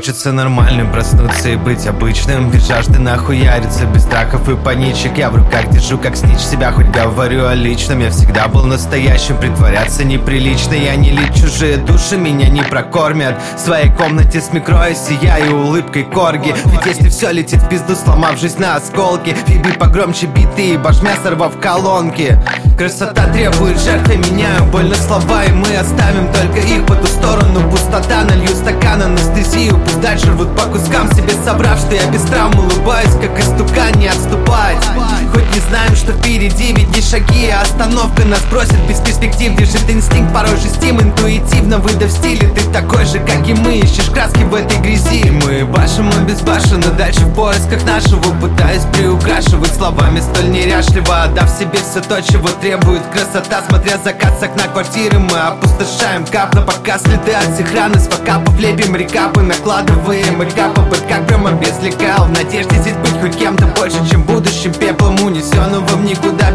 хочется нормальным проснуться и быть обычным. Без жажды нахуяриться, без страхов и паничек. Я в руках держу как снич себя, хоть говорю о личном. Я всегда был настоящим, притворяться неприлично. Я не лить чужие души, меня не прокормят. В своей комнате с микро я сияю улыбкой корги. Ведь если все летит в пизду, сломав жизнь на осколки, фиби погромче биты и башмя сорвав колонки. Красота требует жертвы, меняю боль на слова, и мы оставим только их по ту сторону. Пустота, налью стакан анестезию, пусть дальше рвут по кускам, себе собрав, что я без травм улыбаюсь, как истукан, не отступать. Хоть не знаем, что впереди, ведь не шаги, а остановка нас бросит без перспектив. Движет инстинкт, порой жестим интуитивно, выдав стиль, и ты такой же, как и мы, ищешь краски в этой грязи. Мы башим, мы безбашенно, дальше в поисках нашего, пытаясь приукрашивать словами столь неряшливо, отдав себе все то, чего требует красота. Смотря закат с окна квартиры, мы опустошаем капно, пока следы от всех ран из факапов лепим рекапы, накладываем рекапы, как прямо без лекал, в надежде здесь быть хоть кем-то больше, чем будущим пеплом, унесенного в никуда.